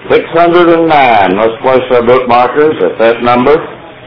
609. Let's place our bookmarkers at that number.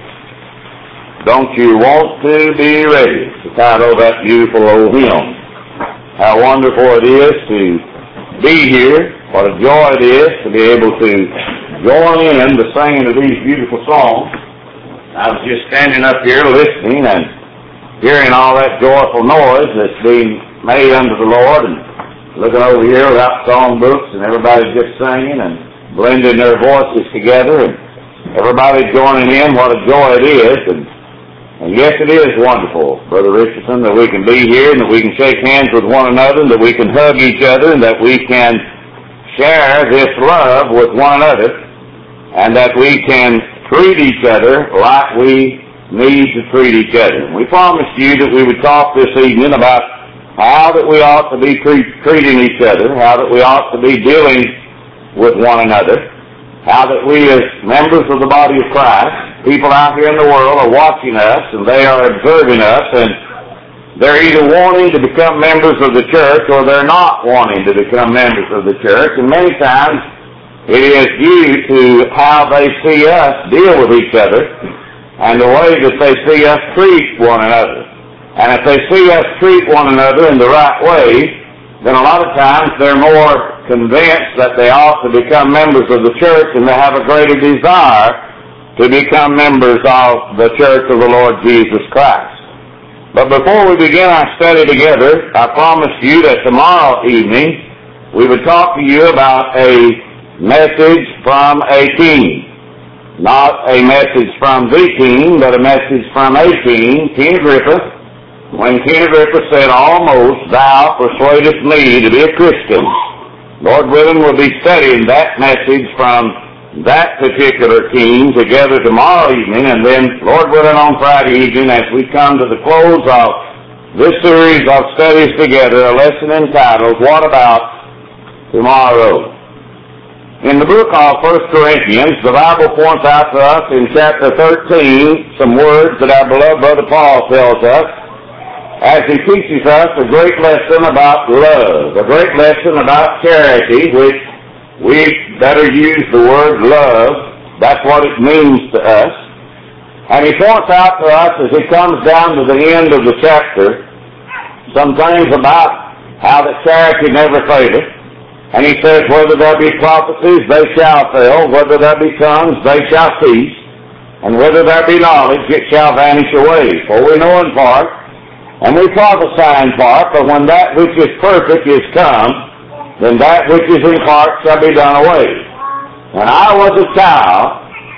Don't You Want to Be Ready? The title of that beautiful old hymn. How wonderful it is to be here. What a joy it is to be able to join in the singing of these beautiful songs. I was just standing up here listening and hearing all that joyful noise that's being made unto the Lord, and looking over here without songbooks, and everybody's just singing and blending their voices together, and everybody joining in. What a joy it is. And yes, it is wonderful, Brother Richardson, that we can be here and that we can shake hands with one another and that we can hug each other and that we can share this love with one another and that we can treat each other like we need to treat each other. We promised you that we would talk this evening about how that we ought to be treating each other, how that we ought to be dealing with one another, how that we as members of the body of Christ, people out here in the world are watching us and they are observing us, and they're either wanting to become members of the church or they're not wanting to become members of the church, and many times it is due to how they see us deal with each other and the way that they see us treat one another. And if they see us treat one another in the right way, then a lot of times they're more convinced that they ought to become members of the church, and they have a greater desire to become members of the church of the Lord Jesus Christ. But before we begin our study together, I promised you that tomorrow evening we would talk to you about a message from a king. Not a message from the king, but a message from a king, King Agrippa. When King Agrippa said, "Almost thou persuadest me to be a Christian," Lord willing, we'll be studying that message from that particular king together tomorrow evening, and then, Lord willing, on Friday evening, as we come to the close of this series of studies together, a lesson entitled, "What About Tomorrow?" In the book of 1 Corinthians, the Bible points out to us in chapter 13 some words that our beloved Brother Paul tells us as he teaches us a great lesson about love, a great lesson about charity, which we better use the word love. That's what it means to us. And he points out to us as he comes down to the end of the chapter some things about how that charity never faileth. And he says, whether there be prophecies, they shall fail. Whether there be tongues, they shall cease. And whether there be knowledge, it shall vanish away. For we know in part, and we prophesy in part, but when that which is perfect is come, then that which is in part shall be done away. When I was a child,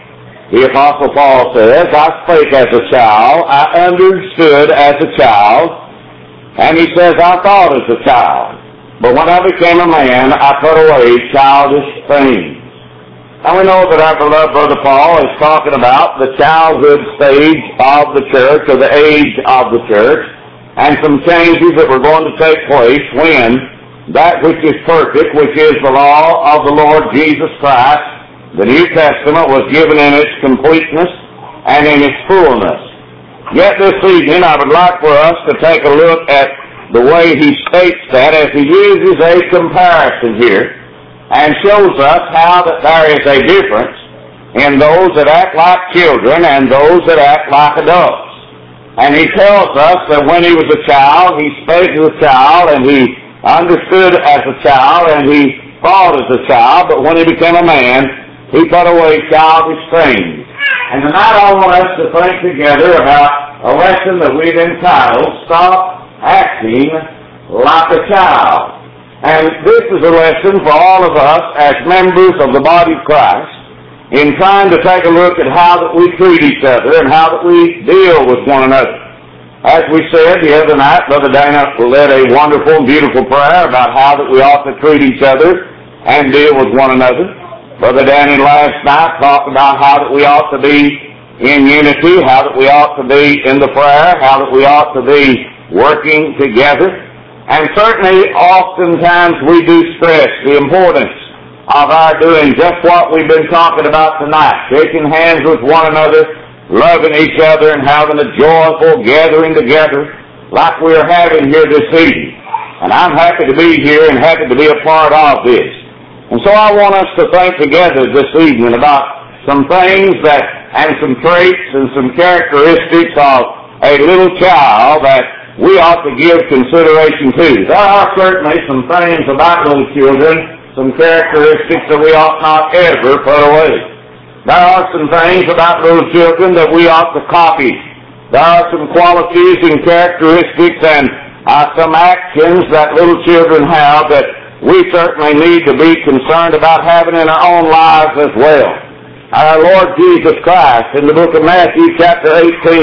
the Apostle Paul says, I spake as a child, I understood as a child, and he says, I thought as a child. But when I became a man, I put away childish things. And we know that our beloved Brother Paul is talking about the childhood stage of the church, or the age of the church, and some changes that were going to take place when that which is perfect, which is the law of the Lord Jesus Christ, the New Testament, was given in its completeness and in its fullness. Yet this evening I would like for us to take a look at the way he states that as he uses a comparison here and shows us how that there is a difference in those that act like children and those that act like adults. And he tells us that when he was a child, he spake as a child, and he understood as a child, and he thought as a child, but when he became a man, he put away childish things. And tonight I want us to think together about a lesson that we've entitled, Stop Acting Like a Child. And this is a lesson for all of us as members of the body of Christ in trying to take a look at how that we treat each other and how that we deal with one another. As we said the other night, Brother Dana led a wonderful and beautiful prayer about how that we ought to treat each other and deal with one another. Brother Danny last night talked about how that we ought to be in unity, how that we ought to be in the prayer, how that we ought to be working together. And certainly, oftentimes we do stress the importance of our doing just what we've been talking about tonight, shaking hands with one another, loving each other, and having a joyful gathering together like we're having here this evening. And I'm happy to be here and happy to be a part of this. And so I want us to think together this evening about some things and some traits and some characteristics of a little child that we ought to give consideration to. There are certainly some things about little children, some characteristics that we ought not ever put away. There are some things about little children that we ought to copy. There are some qualities and characteristics and some actions that little children have that we certainly need to be concerned about having in our own lives as well. Our Lord Jesus Christ, in the book of Matthew chapter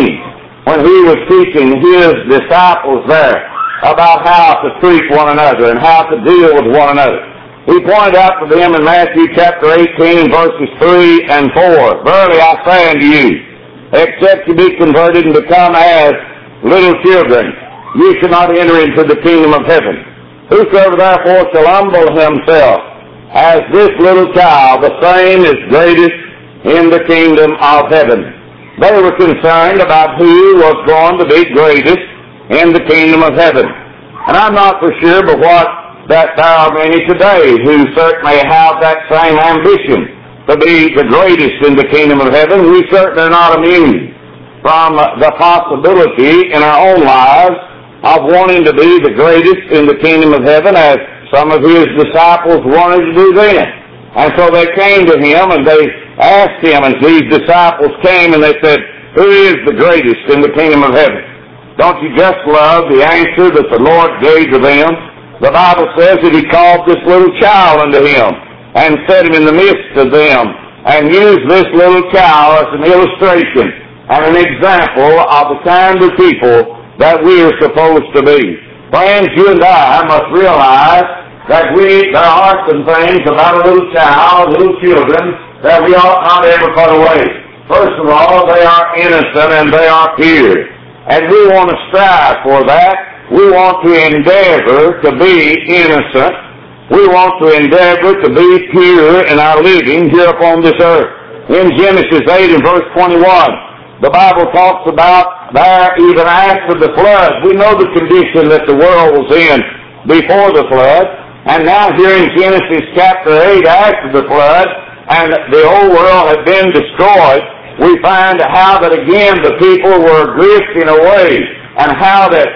18, when He was teaching His disciples there about how to treat one another and how to deal with one another, He pointed out to them in Matthew chapter 18, verses 3 and 4, "Verily I say unto you, except you be converted and become as little children, you shall not enter into the kingdom of heaven. Whosoever therefore shall humble himself as this little child, the same is greatest in the kingdom of heaven." They were concerned about who was going to be greatest in the kingdom of heaven. And I'm not for sure but that there are many today who certainly have that same ambition to be the greatest in the kingdom of heaven. We certainly are not immune from the possibility in our own lives of wanting to be the greatest in the kingdom of heaven, as some of His disciples wanted to do then. And so they came to Him and they asked Him, as these disciples came, and they said, "Who is the greatest in the kingdom of heaven?" Don't you just love the answer that the Lord gave to them? The Bible says that He called this little child unto Him and set him in the midst of them and used this little child as an illustration and an example of the kind of people that we are supposed to be. Friends, you and I must realize that there are some things about a little child, little children, that we ought not ever put away. First of all, they are innocent and they are pure. And we want to strive for that. We want to endeavor to be innocent. We want to endeavor to be pure in our living here upon this earth. In Genesis 8 and verse 21, the Bible talks about there even after the flood. We know the condition that the world was in before the flood. And now here in Genesis chapter 8 after the flood, and the old world had been destroyed, we find how that again the people were drifting away, and how that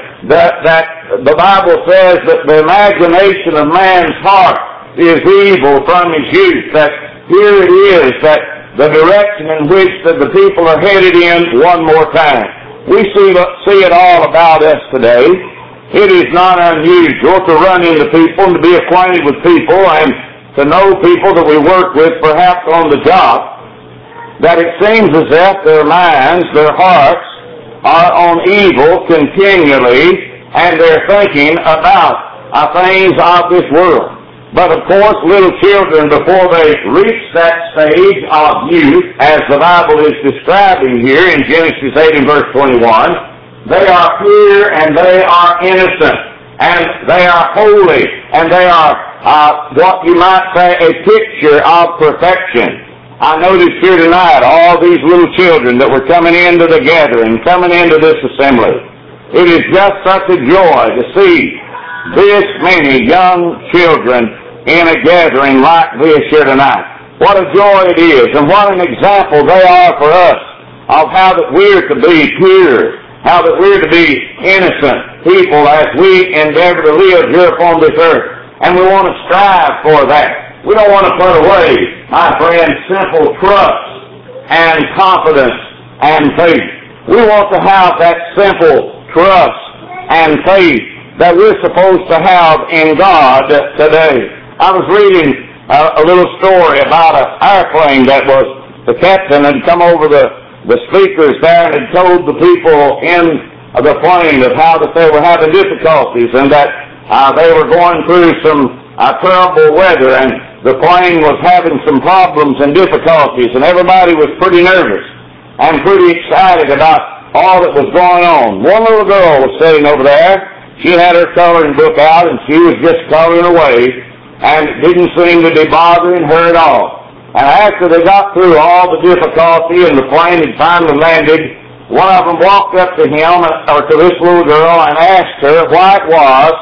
the Bible says that the imagination of man's heart is evil from his youth. That here it is that the direction in which that the people are headed in one more time. We see it all about us today. It is not unusual to run into people and to be acquainted with people and to know people that we work with perhaps on the job, that it seems as if their minds, their hearts, are on evil continually, and they're thinking about things of this world. But of course, little children, before they reach that stage of youth, as the Bible is describing here in Genesis 8 and verse 21, they are pure and they are innocent, and they are holy, and they are what you might say a picture of perfection. I noticed here tonight all these little children that were coming into the gathering, coming into this assembly. It is just such a joy to see this many young children in a gathering like this here tonight. What a joy it is, and what an example they are for us of how that we're to be pure, how that we're to be innocent people as we endeavor to live here upon this earth. And we want to strive for that. We don't want to put away, my friend, simple trust and confidence and faith. We want to have that simple trust and faith that we're supposed to have in God today. I was reading a little story about an airplane that was, the captain had come over the speakers there and had told the people in the plane of how that they were having difficulties and that they were going through some terrible weather, and the plane was having some problems and difficulties, and everybody was pretty nervous and pretty excited about all that was going on. One little girl was sitting over there. She had her coloring book out, and she was just coloring away, and it didn't seem to be bothering her at all. And after they got through all the difficulty and the plane had finally landed, one of them walked up to him, or to this little girl, and asked her why it was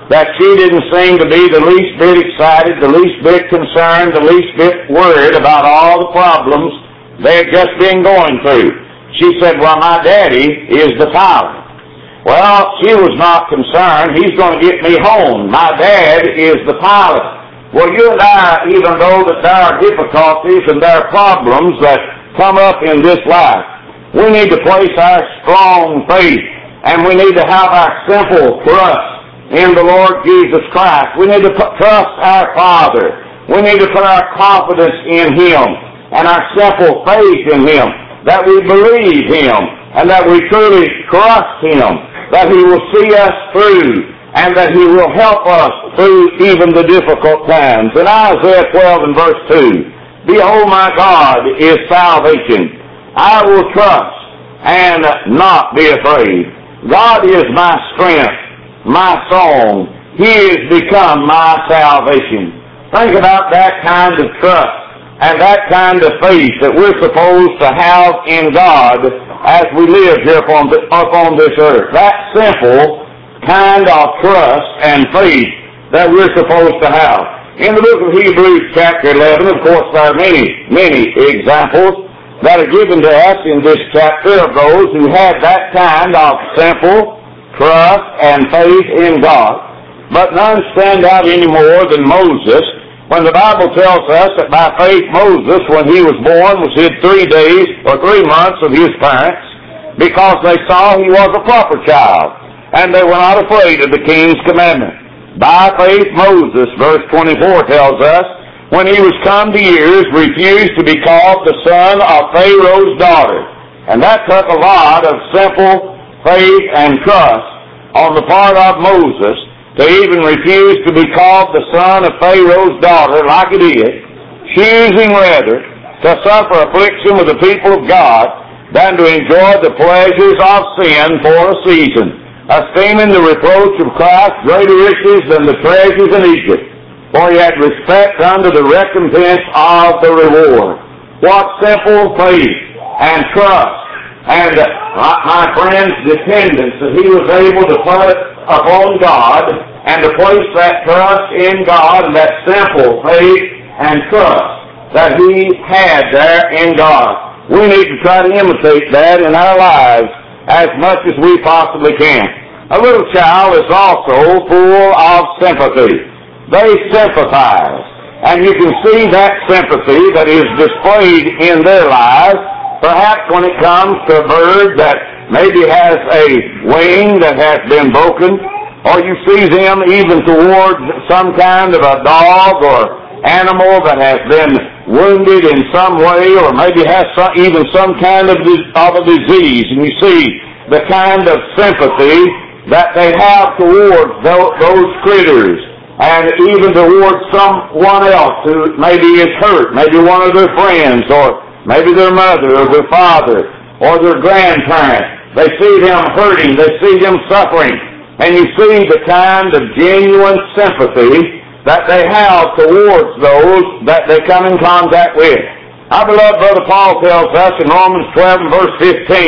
that she didn't seem to be the least bit excited, the least bit concerned, the least bit worried about all the problems they had just been going through. She said, well, my daddy is the pilot. Well, she was not concerned. He's going to get me home. My dad is the pilot. Well, you and I, even though that there are difficulties and there are problems that come up in this life, we need to place our strong faith, and we need to have our simple trust in the Lord Jesus Christ. We need to trust our Father. We need to put our confidence in Him and our simple faith in Him, that we believe Him and that we truly trust Him, that He will see us through and that He will help us through even the difficult times. In Isaiah 12 and verse 2, behold, my God is salvation. I will trust and not be afraid. God is my strength, my song. He has become my salvation. Think about that kind of trust and that kind of faith that we're supposed to have in God as we live here upon this earth. That simple kind of trust and faith that we're supposed to have. In the book of Hebrews chapter 11, of course, there are many, many examples that are given to us in this chapter of those who had that kind of simple trust and faith in God. But none stand out any more than Moses, when the Bible tells us that by faith Moses, when he was born, was hid 3 days or 3 months of his parents, because they saw he was a proper child, and they were not afraid of the king's commandment. By faith Moses, verse 24 tells us, when he was come to years, refused to be called the son of Pharaoh's daughter. And that took a lot of simple faith and trust on the part of Moses to even refuse to be called the son of Pharaoh's daughter like he did, choosing rather to suffer affliction with the people of God than to enjoy the pleasures of sin for a season, esteeming the reproach of Christ greater riches than the treasures in Egypt. For he had respect unto the recompense of the reward. What simple faith and trust and, my friends, dependence that he was able to put upon God and to place that trust in God and that simple faith and trust that he had there in God. We need to try to imitate that in our lives as much as we possibly can. A little child is also full of sympathy. They sympathize. And you can see that sympathy that is displayed in their lives, perhaps when it comes to a bird that maybe has a wing that has been broken, or you see them even towards some kind of a dog or animal that has been wounded in some way, or maybe has even some kind of a disease, and you see the kind of sympathy that they have towards those critters, and even towards someone else who maybe is hurt, maybe one of their friends, or maybe their mother, or their father, or their grandparent. They see them hurting, they see them suffering, and you see the kind of genuine sympathy that they have towards those that they come in contact with. Our beloved Brother Paul tells us in Romans 12 and verse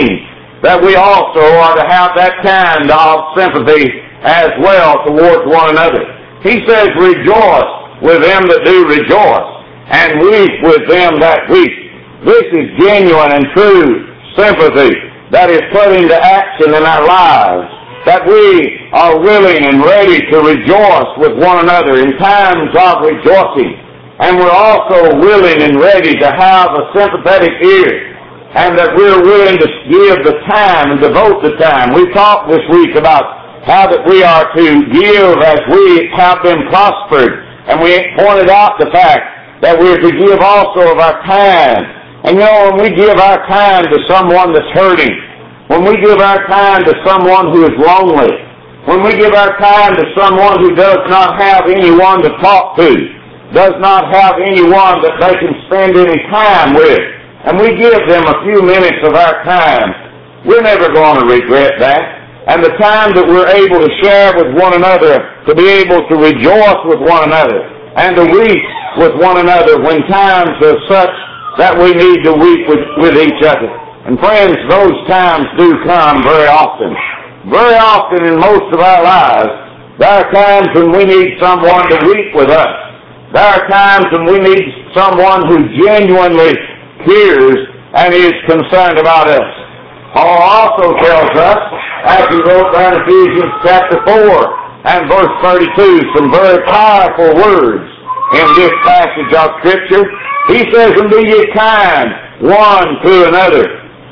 15 that we also are to have that kind of sympathy as well towards one another. He says, rejoice with them that do rejoice, and weep with them that weep. This is genuine and true sympathy that is put into action in our lives, that we are willing and ready to rejoice with one another in times of rejoicing. And we're also willing and ready to have a sympathetic ear, and that we're willing to give the time and devote the time. We talked this week about how that we are to give as we have been prospered. And we pointed out the fact that we are to give also of our time. And you know, when we give our time to someone that's hurting, when we give our time to someone who is lonely, when we give our time to someone who does not have anyone to talk to, does not have anyone that they can spend any time with, and we give them a few minutes of our time, we're never going to regret that. And the time that we're able to share with one another, to be able to rejoice with one another, and to weep with one another when times are such that we need to weep with each other. And friends, those times do come very often. Very often in most of our lives, There are times when we need someone to weep with us. There are times when we need someone who genuinely cares and is concerned about us. Paul also tells us, as he wrote down in Ephesians chapter 4 and verse 32, some very powerful words in this passage of Scripture. He says, and be ye kind one to another,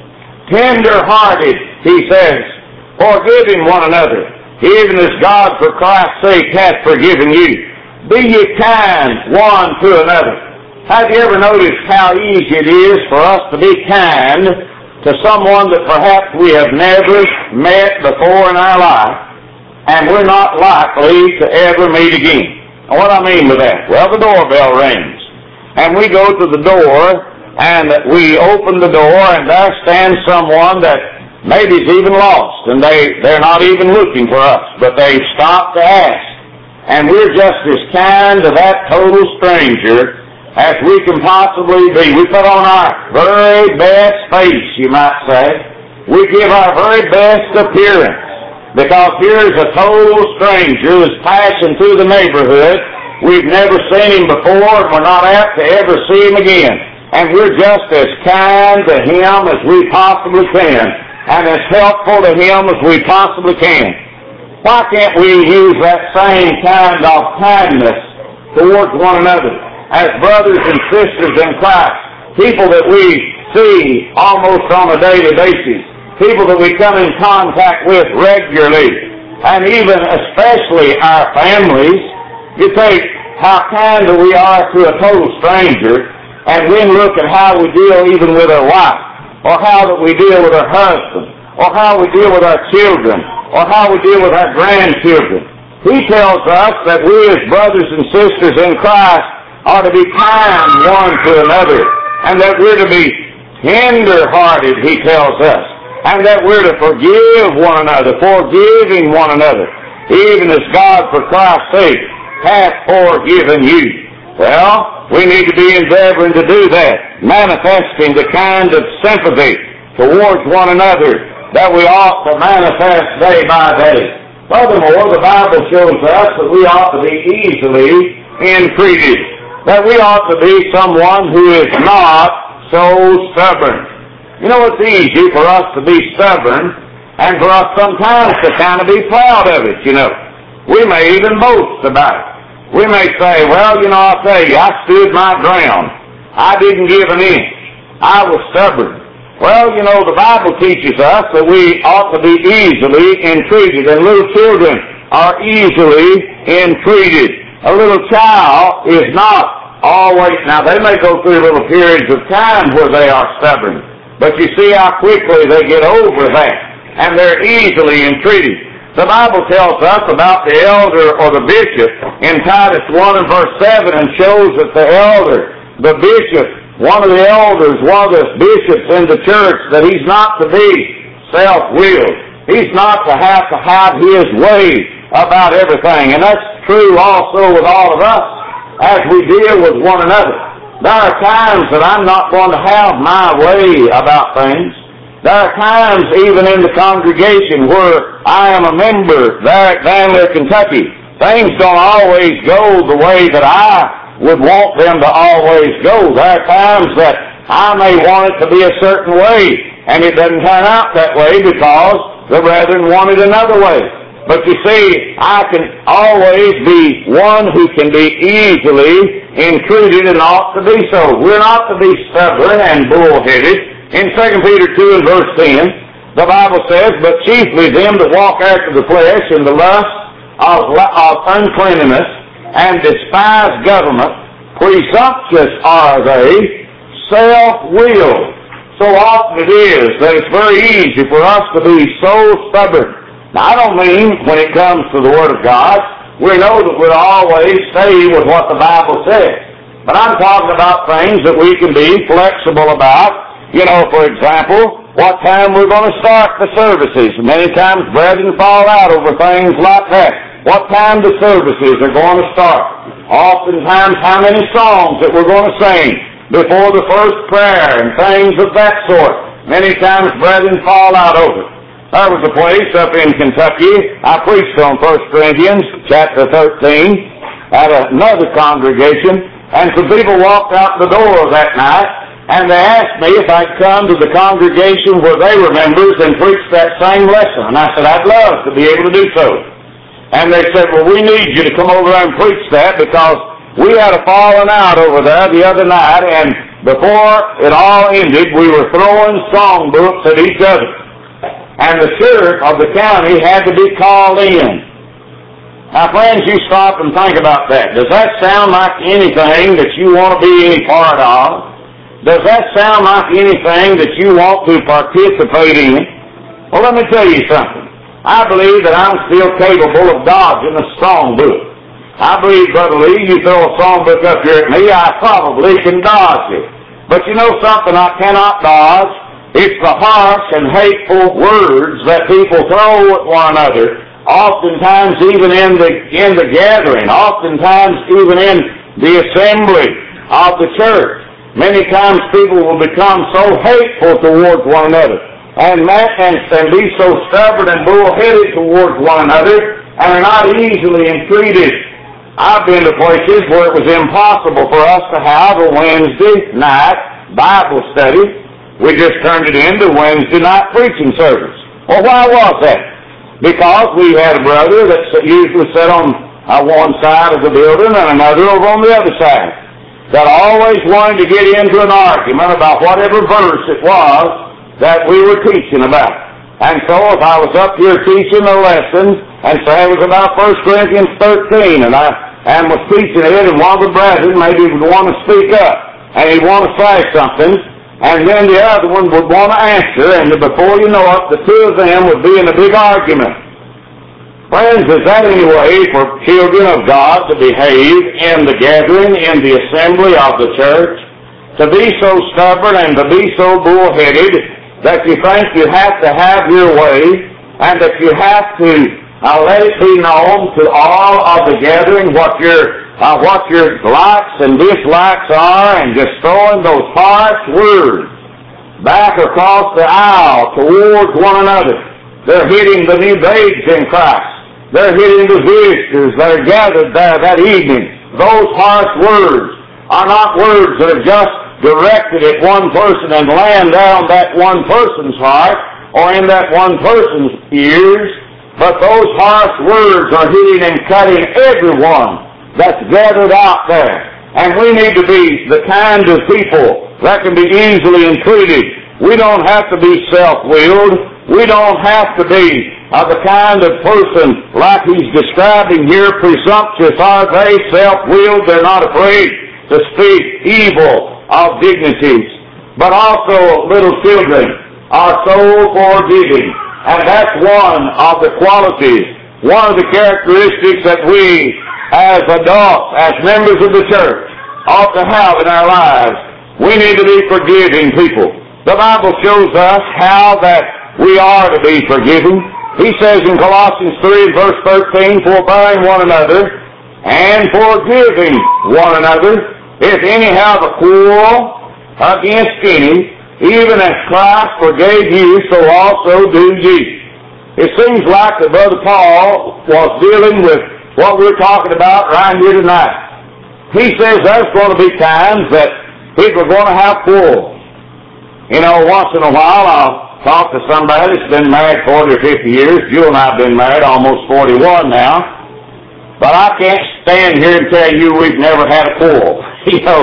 tender-hearted, he says, forgiving one another, even as God for Christ's sake hath forgiven you. Be ye kind one to another. Have you ever noticed how easy it is for us to be kind to someone that perhaps we have never met before in our life, and we're not likely to ever meet again? And what I mean by that? Well, the doorbell rings, and we go to the door, and we open the door, and there stands someone that maybe is even lost, and they're not even looking for us, but they stop to ask. And we're just as kind to that total stranger as we can possibly be. We put on our very best face, you might say. We give our very best appearance, because here's a total stranger who's passing through the neighborhood. We've never seen him before, and we're not apt to ever see him again. And we're just as kind to him as we possibly can, and as helpful to him as we possibly can. Why can't we use that same kind of kindness towards one another as brothers and sisters in Christ, people that we see almost on a daily basis, people that we come in contact with regularly, and even especially our families? You take how kind we are to a total stranger, and then look at how we deal even with our wife, or how that we deal with our husband, or how we deal with our children, or how we deal with our grandchildren. He tells us that we as brothers and sisters in Christ are to be kind one to another, and that we're to be tender-hearted, he tells us, and that we're to forgive one another, forgiving one another, even as God for Christ's sake hath forgiven you. Well, we need to be endeavoring to do that, manifesting the kind of sympathy towards one another that we ought to manifest day by day. Furthermore, the Bible shows us that we ought to be easily entreated, that we ought to be someone who is not so stubborn. You know, it's easy for us to be stubborn, and for us sometimes to kind of be proud of it, you know. We may even boast about it. We may say, well, you know, I'll tell you, I stood my ground. I didn't give an inch. I was stubborn. Well, you know, the Bible teaches us that we ought to be easily entreated, and little children are easily entreated. A little child is not always, now they may go through little periods of time where they are stubborn, but you see how quickly they get over that, and they're easily entreated. The Bible tells us about the elder or the bishop in Titus 1 and verse 7, and shows that the elder, the bishop, one of the elders, one of the bishops in the church, that he's not to be self-willed. He's not to have to have his way about everything. And that's true also with all of us as we deal with one another. There are times that I'm not going to have my way about things. There are times even in the congregation where I am a member there at Vanley, Kentucky. Things don't always go the way that I would want them to always go. There are times that I may want it to be a certain way, and it doesn't turn out that way because the brethren want it another way. But you see, I can always be one who can be easily entreated and ought to be so. We're not to be stubborn and bullheaded. In 2 Peter 2 and verse 10, the Bible says, but chiefly them that walk after the flesh in the lust of uncleanness, and despise government, presumptuous are they, self-willed. So often it is that it's very easy for us to be so stubborn. Now, I don't mean when it comes to the Word of God, we know that we'll always stay with what the Bible says. But I'm talking about things that we can be flexible about. You know, for example, what time we're going to start the services. Many times brethren fall out over things like that. What time the services are going to start. Oftentimes how many songs that we're going to sing before the first prayer and things of that sort. Many times brethren fall out over it. There was a place up in Kentucky. I preached on 1 Corinthians chapter 13 at another congregation, and some people walked out the door that night, and they asked me if I'd come to the congregation where they were members and preach that same lesson. And I said, I'd love to be able to do so. And they said, well, we need you to come over there and preach that, because we had a falling out over there the other night, and before it all ended, we were throwing songbooks at each other. And the sheriff of the county had to be called in. Now, friends, you stop and think about that. Does that sound like anything that you want to be any part of? Does that sound like anything that you want to participate in? Well, let me tell you something. I believe that I'm still capable of dodging a songbook. I believe, Brother Lee, you throw a songbook up here at me, I probably can dodge it. But you know something I cannot dodge? It's the harsh and hateful words that people throw at one another, oftentimes even in the gathering, oftentimes even in the assembly of the church. Many times people will become so hateful towards one another and be so stubborn and bullheaded towards one another and are not easily entreated. I've been to places where it was impossible for us to have a Wednesday night Bible study. We just turned it into Wednesday night preaching service. Well, why was that? Because we had a brother that usually sat on one side of the building and another over on the other side, that always wanted to get into an argument about whatever verse it was that we were teaching about. And so if I was up here teaching a lesson, and say it was about 1 Corinthians 13, and was teaching it, and one of the brethren maybe would want to speak up, and he'd want to say something, and then the other one would want to answer, and before you know it, the two of them would be in a big argument. Friends, is that any way for children of God to behave in the gathering, in the assembly of the church? To be so stubborn and to be so bullheaded that you think you have to have your way, and that you have to let it be known to all of the gathering what your likes and dislikes are, and just throwing those harsh words back across the aisle towards one another. They're hitting the new babes in Christ. They're hitting the visitors that are gathered there that evening. Those harsh words are not words that are just directed at one person and land down that one person's heart or in that one person's ears, but those harsh words are hitting and cutting everyone that's gathered out there. And we need to be the kind of people that can be easily entreated. We don't have to be self-willed. We don't have to be the kind of person like he's describing here, presumptuous. Are they self-willed? They're not afraid to speak evil of dignities. But also little children are so forgiving. And that's one of the qualities, one of the characteristics that we as adults, as members of the church, ought to have in our lives. We need to be forgiving people. The Bible shows us how that we are to be forgiving. He says in Colossians 3 verse 13, forbearing one another and forgiving one another, if any have a quarrel against any, even as Christ forgave you, so also do ye. It seems like that Brother Paul was dealing with what we're talking about right here tonight. He says there's going to be times that people are going to have quarrels. You know, once in a while I'll talk to somebody that's been married 40 or 50 years. Jewel and I have been married almost 41 now. But I can't stand here and tell you we've never had a quarrel. You know,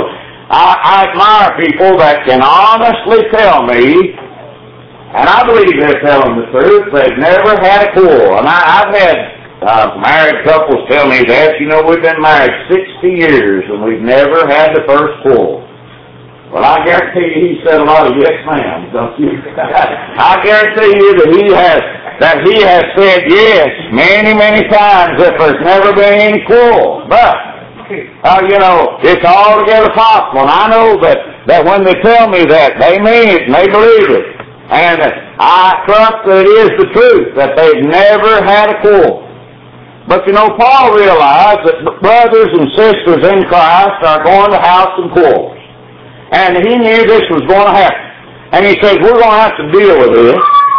I admire people that can honestly tell me, and I believe they're telling the truth, they've never had a quarrel. And I've had married couples tell me that. You know, we've been married 60 years and we've never had the first quarrel. Well, I guarantee you he said a lot of yes ma'am, don't you? I guarantee you that he has said yes many, many times if there's never been any quarrel. But, you know, it's altogether possible. And I know that when they tell me that, they mean it and they believe it. And I trust that it is the truth, that they've never had a quarrel. But, you know, Paul realized that brothers and sisters in Christ are going to have some quarrels. And he knew this was going to happen. And he says, we're going to have to deal with this.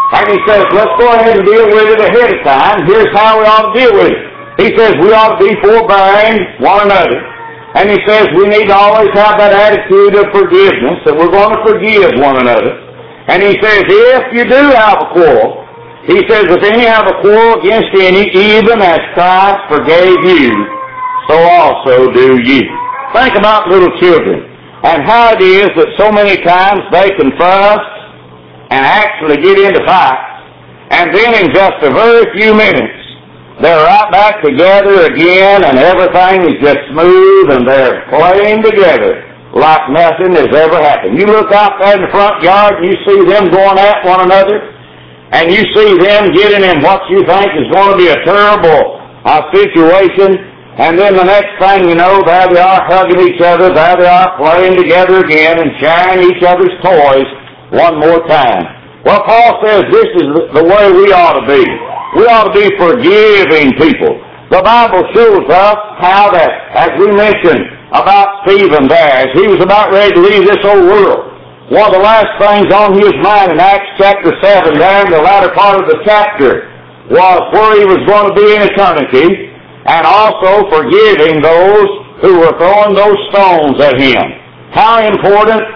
And he says, let's go ahead and deal with it ahead of time. Here's how we ought to deal with it. He says we ought to be forbearing one another. And he says we need to always have that attitude of forgiveness, that we're going to forgive one another. And he says, if you do have a quarrel, he says, if any have a quarrel against any, even as Christ forgave you, so also do you. Think about little children and how it is that so many times they can fuss and actually get into fights, and then in just a very few minutes, they're right back together again, and everything is just smooth, and they're playing together like nothing has ever happened. You look out there in the front yard, and you see them going at one another, and you see them getting in what you think is going to be a terrible situation, and then the next thing you know, there they are hugging each other, there they are playing together again, and sharing each other's toys one more time. Well, Paul says this is the way we ought to be. We ought to be forgiving people. The Bible shows us how that, as we mentioned about Stephen there, as he was about ready to leave this old world, one of the last things on his mind in Acts chapter 7, there in the latter part of the chapter, was where he was going to be in eternity, and also forgiving those who were throwing those stones at him. How important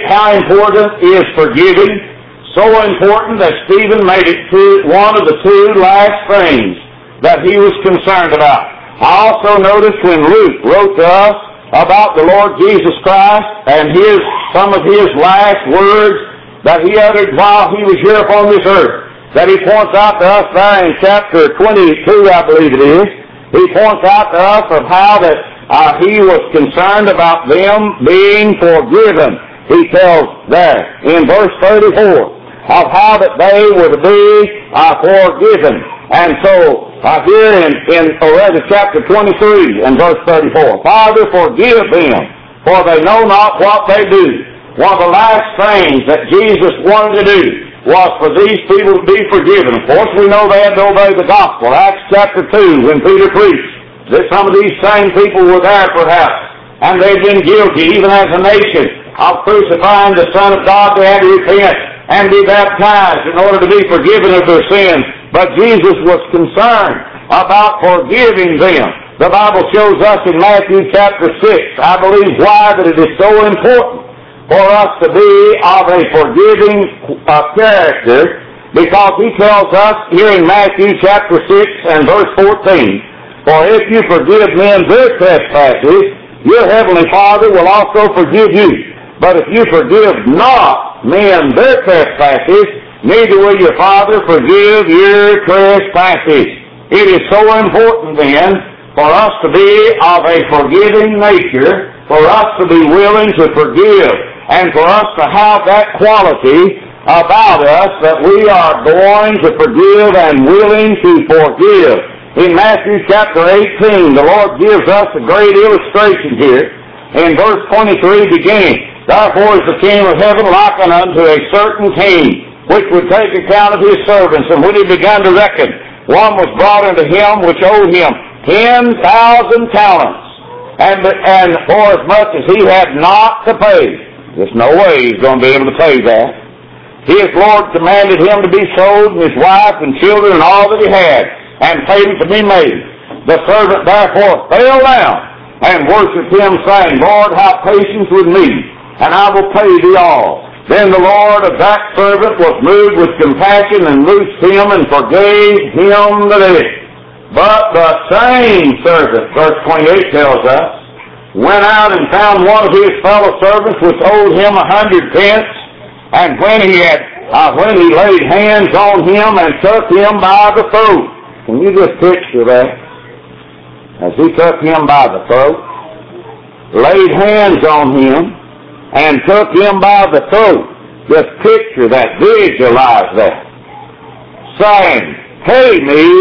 is forgiving? So important that Stephen made it to one of the two last things that he was concerned about. I also noticed when Luke wrote to us about the Lord Jesus Christ and some of his last words that he uttered while he was here upon this earth, that he points out to us there in chapter 22, I believe it is. He points out to us of how that he was concerned about them being forgiven. He tells there in verse 34 of how that they were to be forgiven. And so here in chapter 23 and verse 34, Father, forgive them, for they know not what they do. One of the last things that Jesus wanted to do was for these people to be forgiven. Of course, we know they had to obey the gospel. Acts chapter 2, when Peter preached, that some of these same people were there perhaps, and they'd been guilty, even as a nation, of crucifying the Son of God. They had to repent and be baptized in order to be forgiven of their sins. But Jesus was concerned about forgiving them. The Bible shows us in Matthew chapter 6, I believe, why that it is so important for us to be of a forgiving character, because he tells us here in Matthew chapter 6 and verse 14, for if you forgive men their trespasses, your heavenly Father will also forgive you. But if you forgive not men their trespasses, neither will your Father forgive your trespasses. It is so important then for us to be of a forgiving nature, for us to be willing to forgive, and for us to have that quality about us that we are going to forgive and willing to forgive. In Matthew chapter 18, the Lord gives us a great illustration here. In verse 23 beginning, therefore is the kingdom of heaven likened unto a certain king, which would take account of his servants. And when he began to reckon, one was brought unto him which owed him 10,000 talents. And for as much as he had not to pay, there's no way he's going to be able to pay that, his Lord commanded him to be sold, and his wife and children and all that he had, and payment to be made. The servant therefore fell down and worshipped him, saying, Lord, have patience with me, and I will pay thee all. Then the Lord of that servant was moved with compassion, and loosed him, and forgave him the debt. But the same servant, verse 28 tells us, went out and found one of his fellow servants which owed him 100 pence, and when he laid hands on him and took him by the throat. Can you just picture that? As he took him by the throat, laid hands on him, and took him by the throat. Just picture that, visualize that. Saying, pay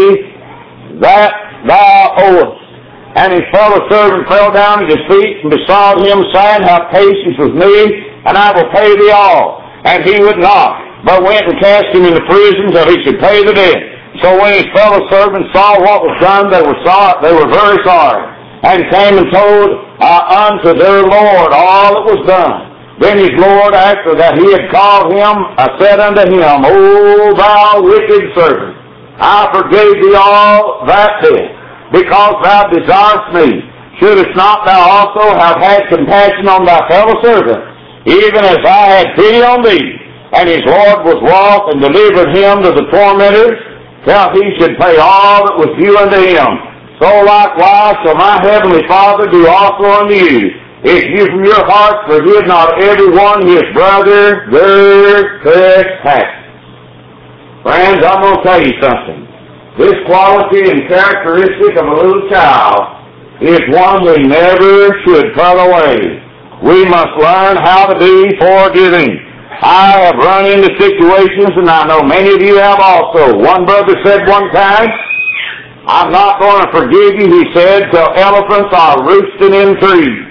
me that thou owest. And his fellow servant fell down at his feet and besought him, saying, have patience with me, and I will pay thee all. And he would not, but went and cast him into prison till he should pay the debt. So when his fellow servants saw what was done, they were very sorry, and came and told unto their Lord all that was done. Then his Lord, after that he had called him, said unto him, O thou wicked servant, I forgave thee all that debt, because thou desirest me. Shouldest not thou also have had compassion on thy fellow servant, even as I had pity on thee? And his Lord was wroth and delivered him to the tormentors, till he should pay all that was due unto him. So likewise shall my heavenly Father do also unto you, if you from your hearts forgive not every one his brother their trespasses. Friends, I'm going to tell you something. This quality and characteristic of a little child is one we never should put away. We must learn how to be forgiving. I have run into situations, and I know many of you have also. One brother said one time, I'm not going to forgive you, he said, till elephants are roosting in trees.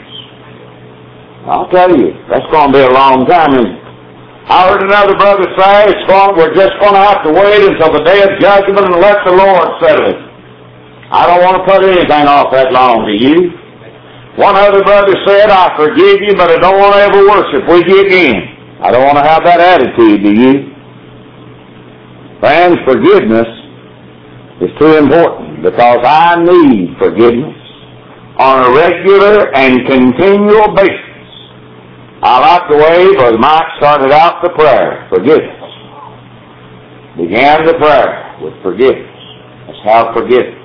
I'll tell you, that's going to be a long time. And I heard another brother say, we're just going to have to wait until the day of judgment and let the Lord settle it. I don't want to put anything off that long, do you? One other brother said, I forgive you, but I don't want to ever worship with you again. I don't want to have that attitude, do you? Friends, forgiveness is too important, because I need forgiveness on a regular and continual basis. I like the way Brother Mike started out the prayer, forgiveness. Began the prayer with forgiveness. Let's have forgiveness.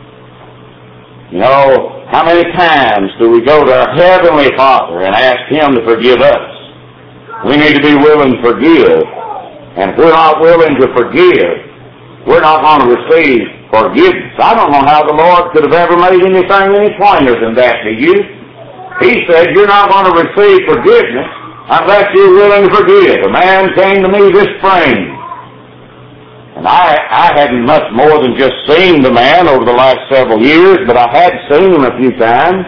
You know, how many times do we go to our Heavenly Father and ask Him to forgive us? We need to be willing to forgive. And if we're not willing to forgive, we're not going to receive forgiveness. I don't know how the Lord could have ever made anything any plainer than that, do you? He said, you're not going to receive forgiveness unless you're willing to forgive. A man came to me this spring, and I hadn't much more than just seen the man over the last several years, but I had seen him a few times.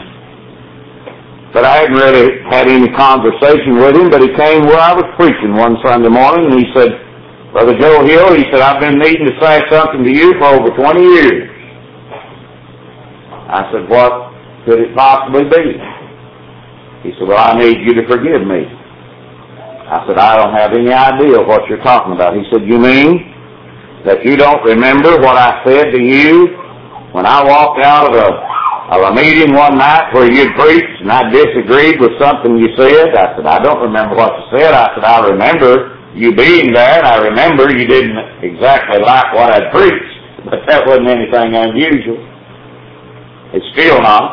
But I hadn't really had any conversation with him, but he came where I was preaching one Sunday morning, and he said, Brother Joe Hill, he said, I've been needing to say something to you for over 20 years. I said, what could it possibly be? He said, well, I need you to forgive me. I said, I don't have any idea what you're talking about. He said, you mean that you don't remember what I said to you when I walked out of a meeting one night where you'd preached and I disagreed with something you said? I said, I don't remember what you said. I said, I remember you being there, and I remember you didn't exactly like what I'd preached, but that wasn't anything unusual. It's still not.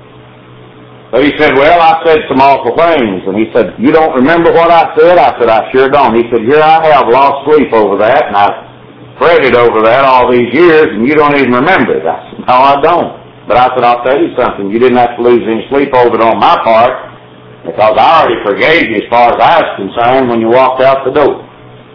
But he said, well, I said some awful things. And he said, you don't remember what I said? I said, I sure don't. He said, here I have lost sleep over that, and I've fretted over that all these years, and you don't even remember it. I said, no, I don't. But I said, I'll tell you something. You didn't have to lose any sleep over it on my part, because I already forgave you as far as I was concerned when you walked out the door.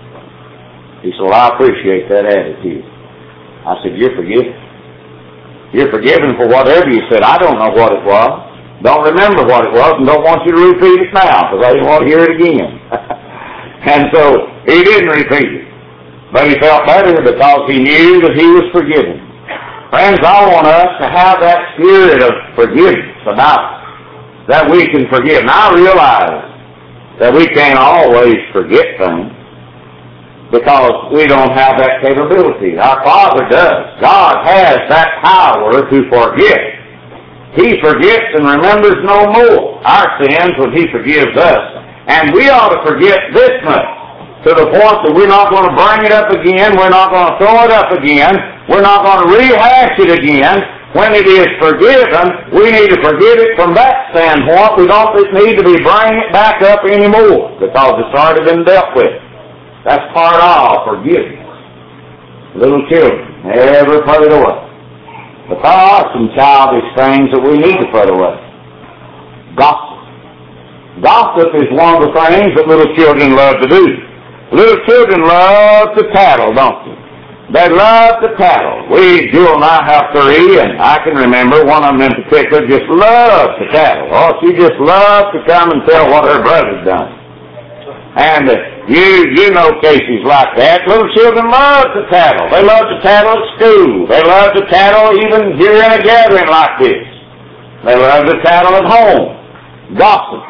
He said, well, I appreciate that attitude. I said, you're forgiven. You're forgiven for whatever you said. I don't know what it was. Don't remember what it was, and don't want you to repeat it now, because I didn't want to hear it again. And so, he didn't repeat it. But he felt better because he knew that he was forgiven. Friends, I want us to have that spirit of forgiveness about us, that we can forgive. And I realize that we can't always forget things, because we don't have that capability. Our Father does. God has that power to forgive. He forgets and remembers no more our sins when He forgives us. And we ought to forget this much, to the point that we're not going to bring it up again, we're not going to throw it up again, we're not going to rehash it again. When it is forgiven, we need to forgive it from that standpoint. We don't need to be bringing it back up anymore, because it's already been dealt with. That's part of forgiveness. Little children, never put it away. But there are some childish things that we need to put away. Gossip. Gossip is one of the things that little children love to do. Little children love to tattle, don't they? They love to tattle. Jewel and I have 3, and I can remember one of them in particular just loved to tattle. Oh, she just loved to come and tell what her brother's done. And you know cases like that. Little children love to tattle. They love to tattle at school. They love to tattle even here in a gathering like this. They love to tattle at home. Gossip.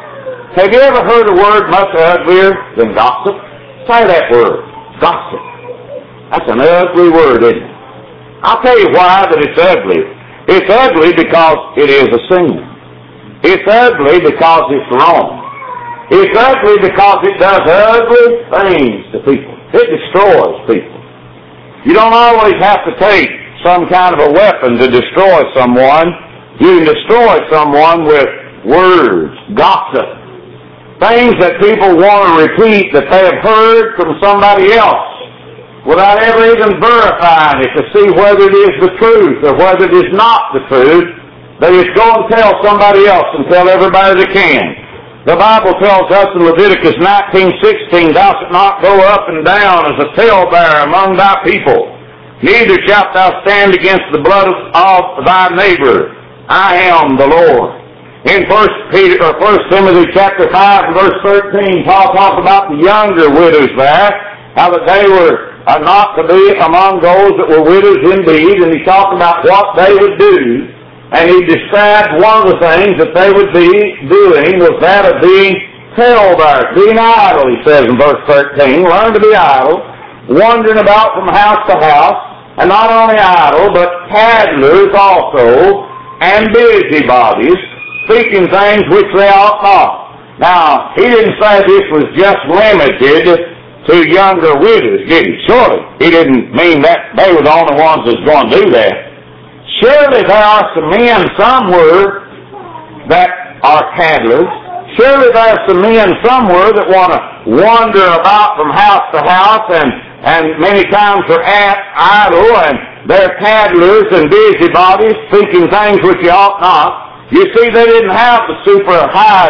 Have you ever heard a word much uglier than gossip? Say that word, gossip. That's an ugly word, isn't it? I'll tell you why that it's ugly. It's ugly because it is a sin. It's ugly because it's wrong. It's ugly because it does ugly things to people. It destroys people. You don't always have to take some kind of a weapon to destroy someone. You can destroy someone with words, gossip, things that people want to repeat that they have heard from somebody else without ever even verifying it to see whether it is the truth or whether it is not the truth. They just go and tell somebody else and tell everybody they can. The Bible tells us in Leviticus 19:16, "Thou shalt not go up and down as a talebearer among thy people, neither shalt thou stand against the blood of thy neighbor. I am the Lord." In 1 Timothy chapter 5 and verse 13, Paul talks about the younger widows there, how that they were not to be among those that were widows indeed, and he talked about what they would do. And he described one of the things that they would be doing was that of being talebearers, being idle, he says in verse 13. Learn to be idle, wandering about from house to house, and not only idle, but tattlers also, and busybodies, speaking things which they ought not. Now, he didn't say this was just limited to younger widows, did he? Surely, he didn't mean that they were the only ones that's going to do that. Surely there are some men somewhere that are tattlers. Surely there are some men somewhere that want to wander about from house to house and many times are idle and they're tattlers and busybodies, speaking things which you ought not. You see, they didn't have the super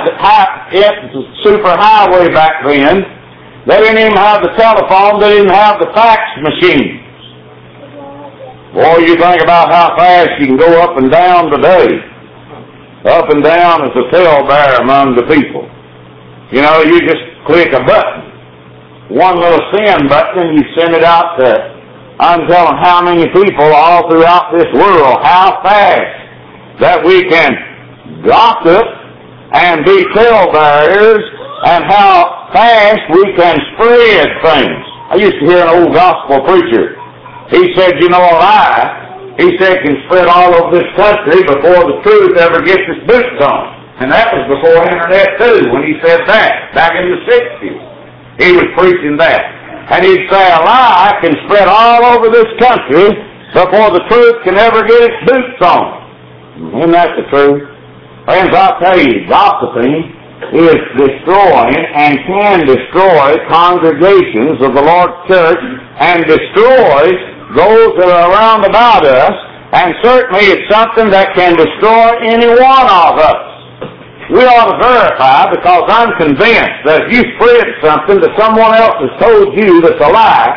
highway back then. They didn't even have the telephone. They didn't have the fax machine. Boy, you think about how fast you can go up and down today. Up and down as a talebearer among the people. You know, you just click a button. One little send button and you send it out to, I'm telling how many people all throughout this world, how fast that we can gossip and be talebearers and how fast we can spread things. I used to hear an old gospel preacher. He said, you know, a lie, he said, can spread all over this country before the truth ever gets its boots on. And that was before internet too, when he said that, back in the 60s. He was preaching that. And he'd say a lie can spread all over this country before the truth can ever get its boots on. Isn't that the truth? Friends, I'll tell you, gossiping is destroying and can destroy congregations of the Lord's church and destroys those that are around about us, and certainly it's something that can destroy any one of us. We ought to verify, because I'm convinced that if you spread something that someone else has told you that's a lie,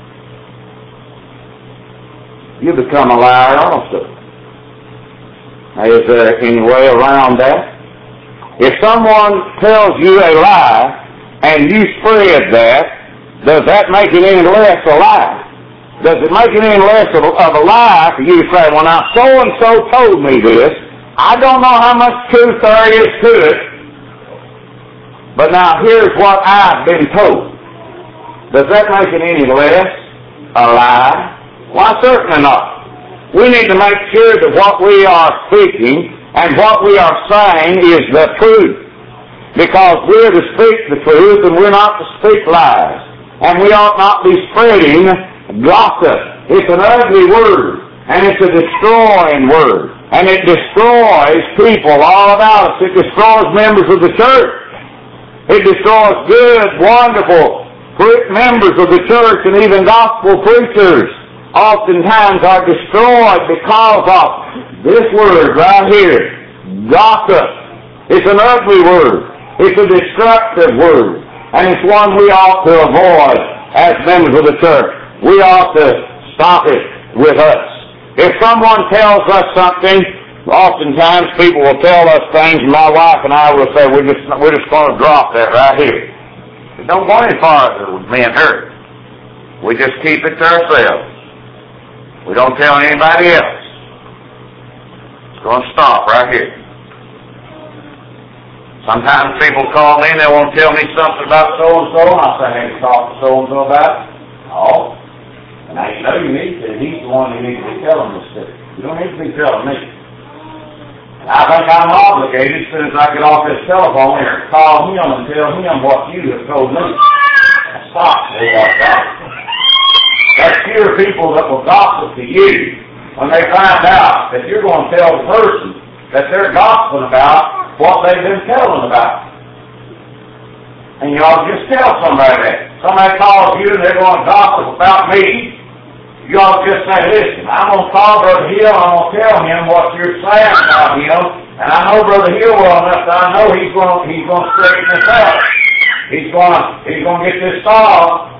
you become a liar also. Now, is there any way around that? If someone tells you a lie and you spread that, does that make it any less a lie? Does it make it any less of a lie for you to say, well, now, so-and-so told me this. I don't know how much truth there is to it, but now here's what I've been told. Does that make it any less a lie? Why, certainly not. We need to make sure that what we are speaking and what we are saying is the truth, because we're to speak the truth and we're not to speak lies. And we ought not be spreading gossip. It's an ugly word, and it's a destroying word, and it destroys people all about us. It destroys members of the church. It destroys good, wonderful members of the church, and even gospel preachers oftentimes are destroyed because of this word right here, gossip. It's an ugly word. It's a destructive word. And it's one we ought to avoid as members of the church. We ought to stop it with us. If someone tells us something, oftentimes people will tell us things, and my wife and I will say, we're just going to drop that right here. It don't go any farther with me and her. We just keep it to ourselves. We don't tell anybody else. It's going to stop right here. Sometimes people call me and they want to tell me something about so-and-so, and I say, have you talked to so-and-so about it? Oh. And I know you need to. He's the one who needs to be telling this to. You don't need to be telling me. And I think I'm obligated as soon as I get off this telephone and call him and tell him what you have told me. Stop. That's fewer people that will gossip to you when they find out that you're going to tell the person that they're gossiping about what they've been telling about. And you ought to just tell somebody that. Somebody calls you and they're going to gossip about me. You ought to just say, listen, I'm going to call Brother Hill, I'm going to tell him what you're saying about him, and I know Brother Hill well enough that I know he's going to straighten this out. He's going to get this solved.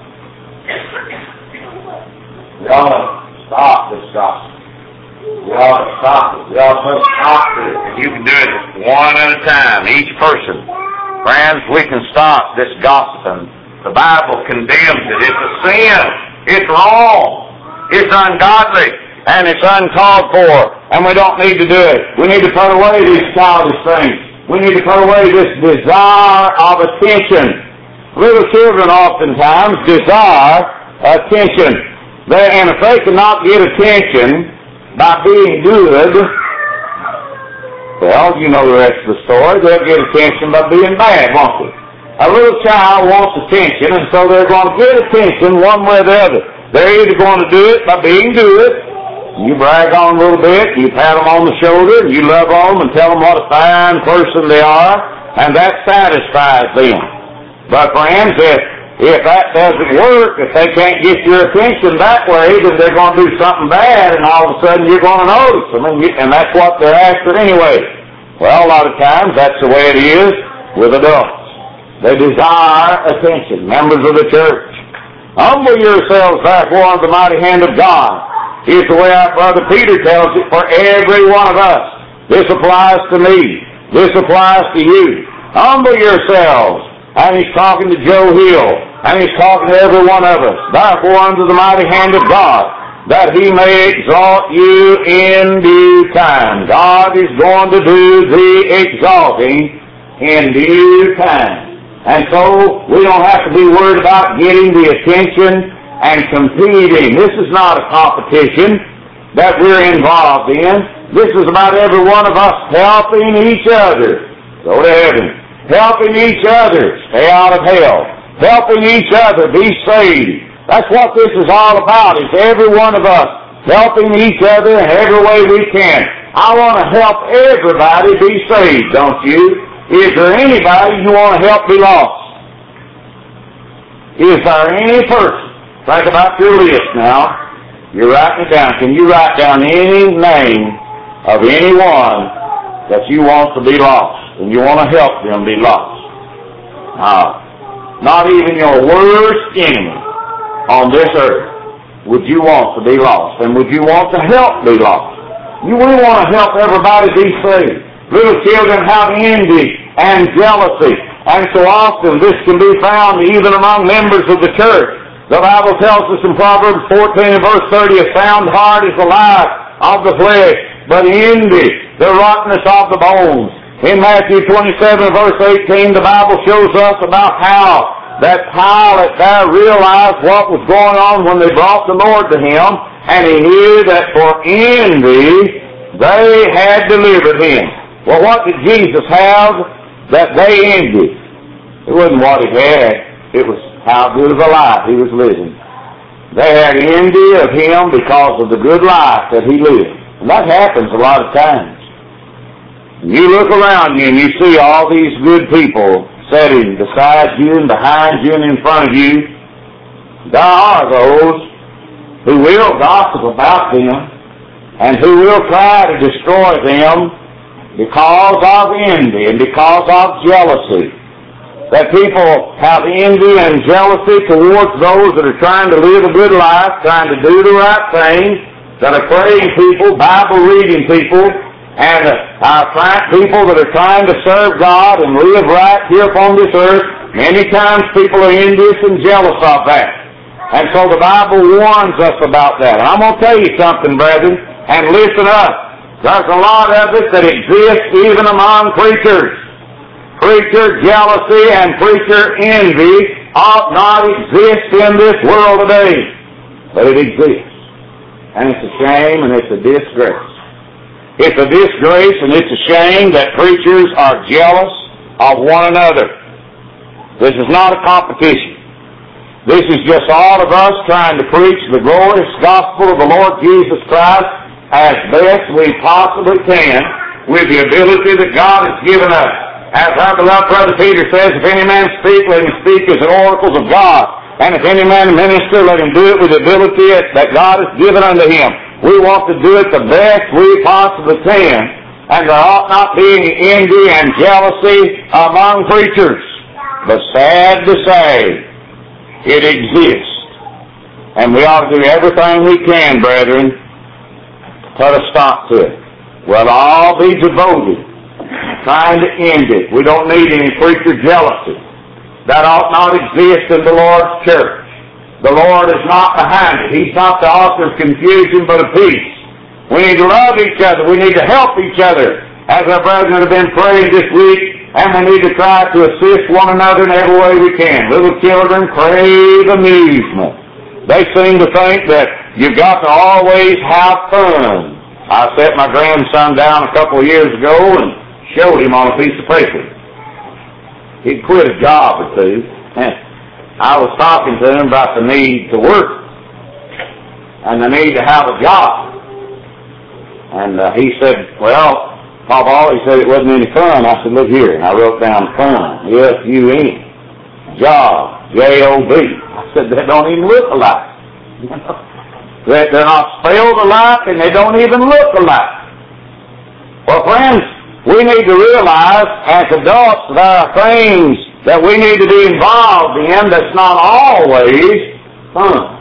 We ought to stop this gossip. We ought to stop it. We ought to stop it. And you can do it one at a time, each person. Friends, we can stop this gossiping. The Bible condemns it. It's a sin. It's wrong. It's ungodly. And it's uncalled for. And we don't need to do it. We need to put away these childish things. We need to put away this desire of attention. Little children oftentimes desire attention. And if they cannot get attention by being good, well, you know the rest of the story. They'll get attention by being bad, won't they? A little child wants attention, and so they're going to get attention one way or the other. They're either going to do it by being good. You brag on them a little bit, you pat them on the shoulder, and you love on them and tell them what a fine person they are, and that satisfies them. But friends, if that doesn't work, if they can't get your attention that way, then they're going to do something bad, and all of a sudden you're going to notice them, and that's what they're after anyway. Well, a lot of times that's the way it is with adults. They desire attention, members of the church. Humble yourselves, therefore, under the mighty hand of God. Here's the way our brother Peter tells it for every one of us. This applies to me. This applies to you. Humble yourselves. And he's talking to Joe Hill. And he's talking to every one of us. Therefore, under the mighty hand of God, that he may exalt you in due time. God is going to do the exalting in due time. And so, we don't have to be worried about getting the attention and competing. This is not a competition that we're involved in. This is about every one of us helping each other go to heaven. Helping each other stay out of hell. Helping each other be saved. That's what this is all about, is every one of us helping each other in every way we can. I want to help everybody be saved, don't you? Is there anybody you want to help be lost? Is there any person? Think about your list now. You're writing it down. Can you write down any name of anyone that you want to be lost and you want to help them be lost? Not even your worst enemy on this earth would you want to be lost, and would you want to help be lost. We want to help everybody be saved. Little children have envy and jealousy, and so often this can be found even among members of the church. The Bible tells us in Proverbs 14 and verse 30, a sound heart is the life of the flesh, but envy, the rottenness of the bones. In Matthew 27 verse 18, the Bible shows us about how that Pilate there realized what was going on when they brought the Lord to him, and he knew that for envy they had delivered him. Well, what did Jesus have that they envied? It wasn't what he had. It was how good of a life he was living. They had envy of him because of the good life that he lived. And that happens a lot of times. You look around you and you see all these good people sitting beside you and behind you and in front of you. There are those who will gossip about them and who will try to destroy them because of envy and because of jealousy. That people have envy and jealousy towards those that are trying to live a good life, trying to do the right thing, that are praying people, Bible-reading people, and people that are trying to serve God and live right here upon this earth. Many times people are envious and jealous of that. And so the Bible warns us about that. And I'm going to tell you something, brethren, and listen up. There's a lot of it that exists even among preachers. Preacher jealousy and preacher envy ought not exist in this world today. But it exists. And it's a shame and it's a disgrace. It's a disgrace and it's a shame that preachers are jealous of one another. This is not a competition. This is just all of us trying to preach the glorious gospel of the Lord Jesus Christ as best we possibly can with the ability that God has given us. As our beloved Brother Peter says, if any man speak, let him speak as the oracles of God. And if any man minister, let him do it with the ability that God has given unto him. We want to do it the best we possibly can. And there ought not be any envy and jealousy among preachers. But sad to say, it exists. And we ought to do everything we can, brethren, to put a stop to it. We'll all be devoted, trying to end it. We don't need any preacher jealousy. That ought not exist in the Lord's church. The Lord is not behind it. He's not the author of confusion, but of peace. We need to love each other. We need to help each other, as our brethren have been praying this week, and we need to try to assist one another in every way we can. Little children crave amusement. They seem to think that you've got to always have fun. I set my grandson down a couple of years ago and showed him on a piece of paper. He'd quit a job or two. I was talking to him about the need to work and the need to have a job. And he said, well, Papa, he said it wasn't any fun. I said, look here. And I wrote down fun, F-U-N, job, J-O-B. I said, they don't even look alike. They're not spelled alike and they don't even look alike. Well, friends, we need to realize as adults there are things that we need to be involved in that's not always fun.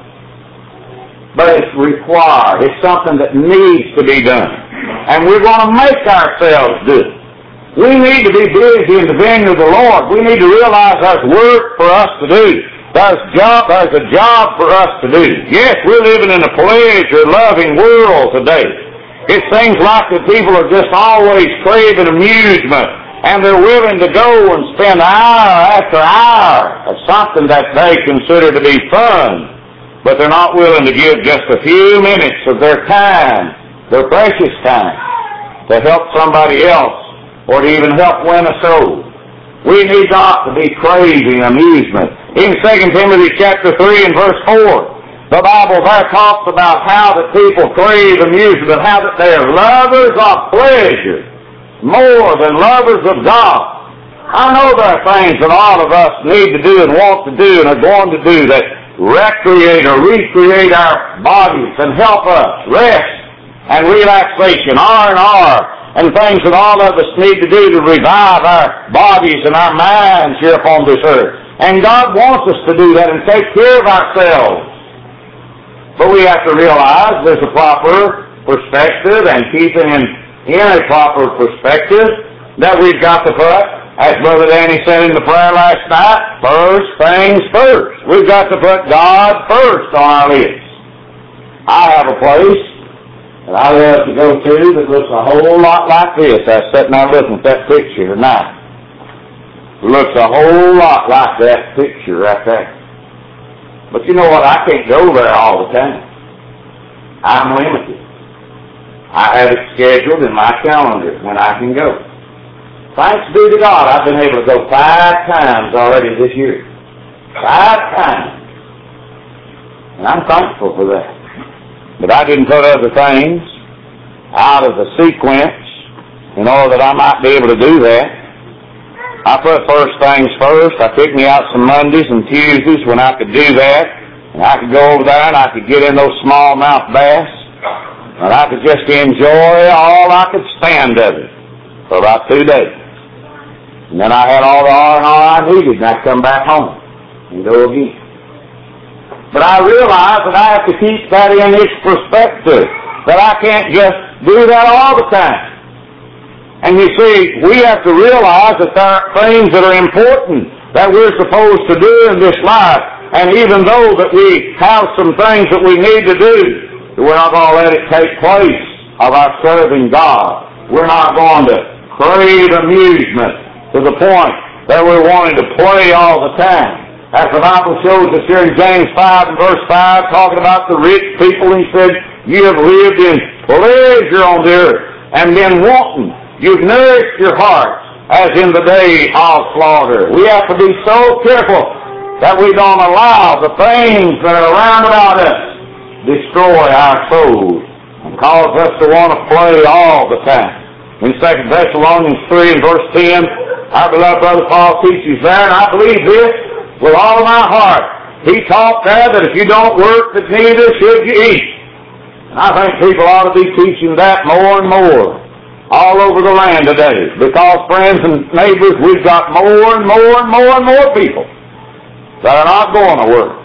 But it's required. It's something that needs to be done. And we're going to make ourselves do it. We need to be busy in the vineyard of the Lord. We need to realize there's work for us to do. There's a job for us to do. Yes, we're living in a pleasure-loving world today. It seems like that people are just always craving amusement, and they're willing to go and spend hour after hour of something that they consider to be fun, but they're not willing to give just a few minutes of their time, their precious time, to help somebody else or to even help win a soul. We need not to be craving amusement. In 2 Timothy chapter 3 and verse 4, the Bible there talks about how that people crave amusement, how that they are lovers of pleasure more than lovers of God. I know there are things that all of us need to do and want to do and are going to do that recreate or recreate our bodies and help us rest and relaxation, R&R, and things that all of us need to do to revive our bodies and our minds here upon this earth. And God wants us to do that and take care of ourselves. But we have to realize there's a proper perspective, and keeping in a proper perspective that we've got to put, as Brother Danny said in the prayer last night, first things first. We've got to put God first on our lips. I have a place that I love to go to that looks a whole lot like this. I was sitting there looking at that picture tonight. It looks a whole lot like that picture right there. But you know what? I can't go there all the time. I'm limited. I have it scheduled in my calendar when I can go. Thanks be to God, I've been able to go 5 times already this year. 5 times. And I'm thankful for that. But I didn't put other things out of the sequence in order that I might be able to do that. I put first things first. I picked me out some Mondays and Tuesdays when I could do that. And I could go over there and I could get in those smallmouth bass. And I could just enjoy all I could stand of it for about 2 days. And then I had all the R&R I needed, and I'd come back home and go again. But I realized that I have to keep that in its perspective, that I can't just do that all the time. And you see, we have to realize that there are things that are important that we're supposed to do in this life. And even though that we have some things that we need to do, we're not going to let it take place of our serving God. We're not going to crave amusement to the point that we're wanting to play all the time. As the Bible shows us here in James 5 and verse 5, talking about the rich people, he said, you have lived in pleasure on the earth and been wanting. You've nourished your hearts as in the day of slaughter. We have to be so careful that we don't allow the things that are around about us destroy our souls and cause us to want to play all the time. In 2 Thessalonians 3 and verse 10, our beloved brother Paul teaches there, and I believe this with all of my heart. He taught there that if you don't work, that neither should you eat. And I think people ought to be teaching that more and more all over the land today. Because, friends and neighbors, we've got more and more and more and more people that are not going to work.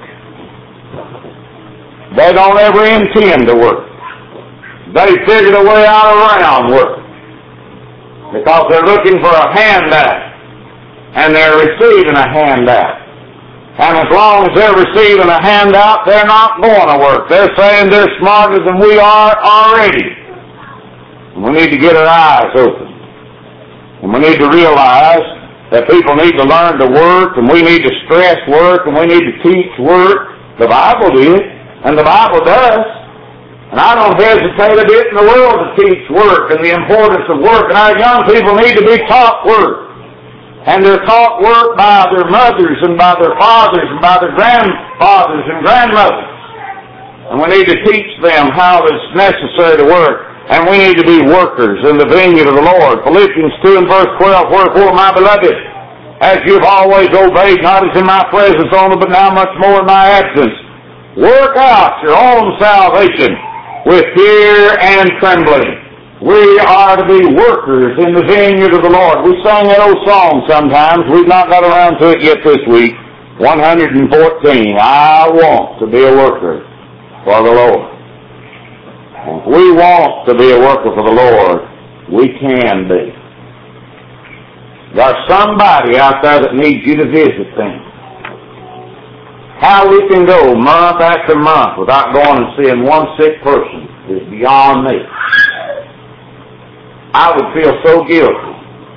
They don't ever intend to work. They figured a way out around work. Because they're looking for a handout. And they're receiving a handout. And as long as they're receiving a handout, they're not going to work. They're saying they're smarter than we are already. And we need to get our eyes open. And we need to realize that people need to learn to work, and we need to stress work, and we need to teach work. The Bible did, and the Bible does. And I don't hesitate a bit in the world to teach work and the importance of work. And our young people need to be taught work. And they're taught work by their mothers and by their fathers and by their grandfathers and grandmothers. And we need to teach them how it's necessary to work. And we need to be workers in the vineyard of the Lord. Philippians 2 and verse 12, wherefore, my beloved, as you've always obeyed, not as in my presence only, but now much more in my absence, work out your own salvation with fear and trembling. We are to be workers in the vineyard of the Lord. We sang that old song sometimes. We've not got around to it yet this week. 114. I want to be a worker for the Lord. If we want to be a worker for the Lord, we can be. There's somebody out there that needs you to visit them. How we can go month after month without going and seeing one sick person is beyond me. I would feel so guilty.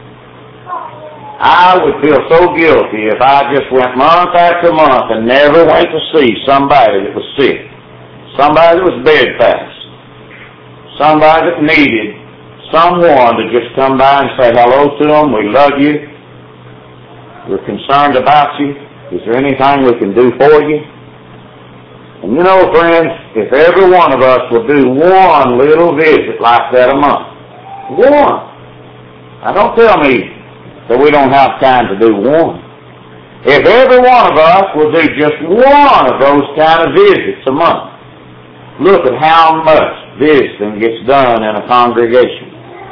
I would feel so guilty if I just went month after month and never went to see somebody that was sick, somebody that was bedfast, somebody that needed someone to just come by and say hello to them. We love you. We're concerned about you. Is there anything we can do for you? And you know, friends, if every one of us will do one little visit like that a month, one. Now don't tell me that we don't have time to do one. If every one of us will do just one of those kind of visits a month, look at how much visiting gets done in a congregation.